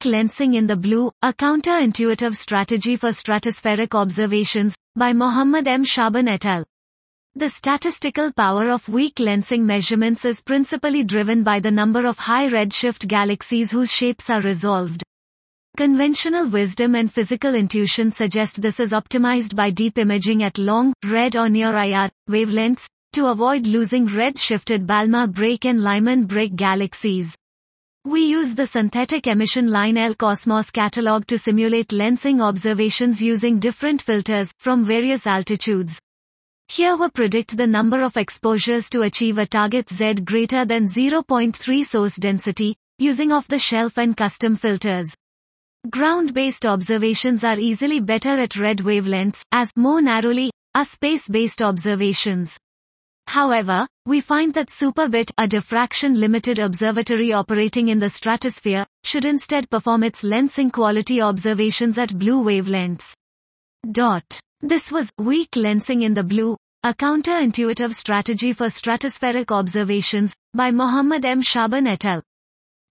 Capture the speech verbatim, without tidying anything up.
lensing in the blue, a counterintuitive strategy for stratospheric observations, by Mohammed M. Shaban et al. The statistical power of weak lensing measurements is principally driven by the number of high redshift galaxies whose shapes are resolved. Conventional wisdom and physical intuition suggest this is optimized by deep imaging at long, red or near I R, wavelengths, to avoid losing red-shifted Balmer break and Lyman break galaxies. We use the synthetic emission line L Cosmos catalog to simulate lensing observations using different filters, from various altitudes. Here we predict the number of exposures to achieve a target Z greater than zero point three source density, using off-the-shelf and custom filters. Ground-based observations are easily better at red wavelengths, as, more narrowly, are space-based observations. However, we find that Superbit, a diffraction-limited observatory operating in the stratosphere, should instead perform its lensing quality observations at blue wavelengths. Dot. This was Weak Lensing in the Blue, a counterintuitive strategy for stratospheric observations, by Mohammed M. Shaban et al.